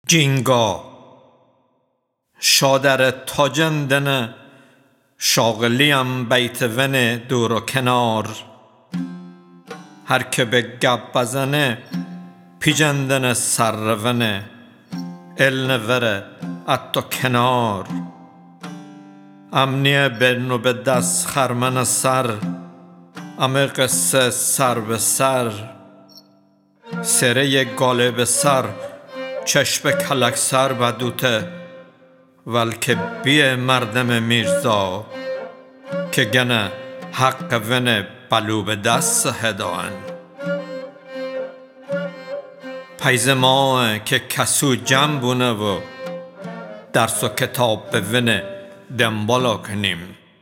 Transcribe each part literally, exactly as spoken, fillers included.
جینگا شادر تاجندن شاغلیم بیت ون دور و کنار، هر که به گپ بزنه پیجندن سر ون الن وره اتو کنار. امنیه برنو به دست خرمن سر، امه قصه سر به سر، سره گالب سر چشم کلک سر بدوته، ولکه بیه مردم میرزا که گنه حق ون بلو به دست هدان. پیز ما که کسو جمع بونه و درس و کتاب به ون دنبالا کنیم.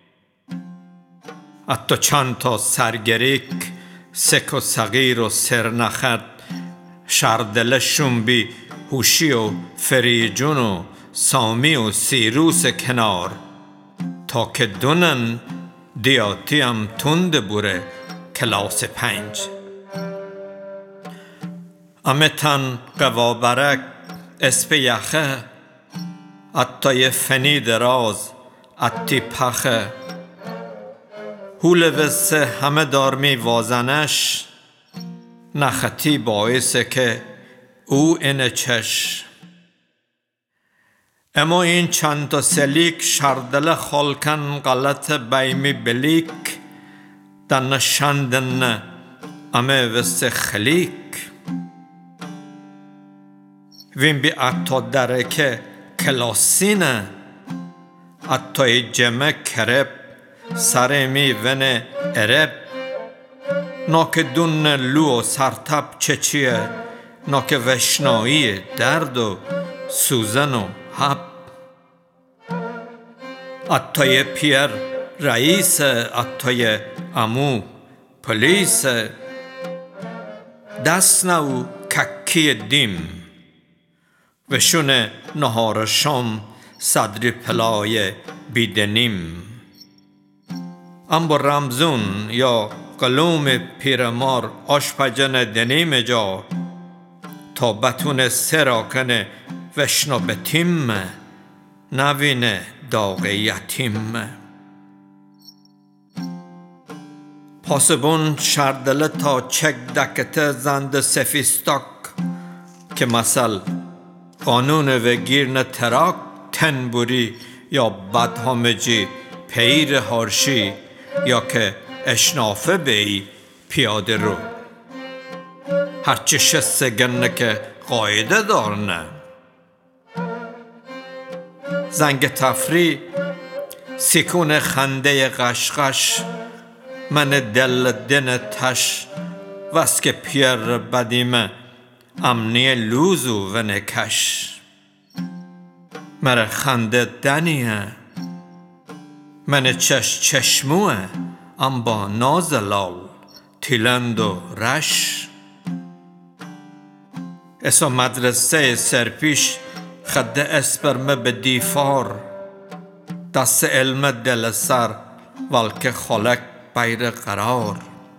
حتی چند تا سرگریک سک و صغیر و سرنخد شردلشون بی هوشی و فریجون و سامی و سیروس کنار، تا که دونن دیاتی هم تند بوره کلاس پنج. امه تن قوابرک اسپ یخه، حتی یه فنی دراز اتی پخه، هول وسه همه دارمی وازنش، نخطی باعثه که او اینه چش. اما این چند تا سلیک شردل خالکن غلط بیمی بلیک، دن شندن امه وسه خلیک. وین بی اتا درکه کلاسینه، اتای جمع کرب سرمی ون ارب، ناکه دون لو و سرتب چچیه، ناکه وشنایی درد و سوزن و حب. اتای پیر رئیس، اتای امو پلیس، دست نو ککی دیم، وشون نهار شام صدری پلای بیدنیم. ام با رمزون یا قلوم پیرمار آشپجن دنیم جا، تا بتون سراکنه وشنا به تیم، نوینه داغ یتیم. پاسبون شردله تا چک دکته زند سفیستاک، که مثل قانون و گیرن تراک تن بوری یا بدهامجی پیر هارشی، یا که اشنافه بی پیاده رو، هرچی شسته گنه که قاعده دارنه. زنگ تفری سکون خنده غشغش، من دل دن تش، وسک پیر بدیمه امنی لوزو و نکش. مره خنده دنیه، من چش چشموه، ام با نازلال تیلند و رش. اسا مدرسه سرپیش خد اسپرمه به دیفار، دست علم دل سر ولکه خلق بیر قرار.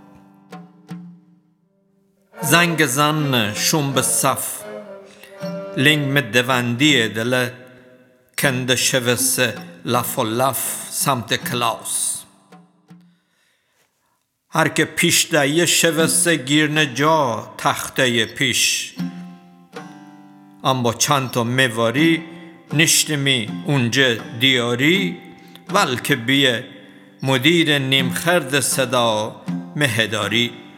زنگ زن شوم به صف، لینگ می دوندی دل کند شوسه لف و لف سمت کلاس. هر که پیش دهیه شوسه گیرن جا تخته پیش، ام با چند تا میواری نشتمی اونجا دیاری، ولکه بیه مدیر نیمخرد صدا مهداری.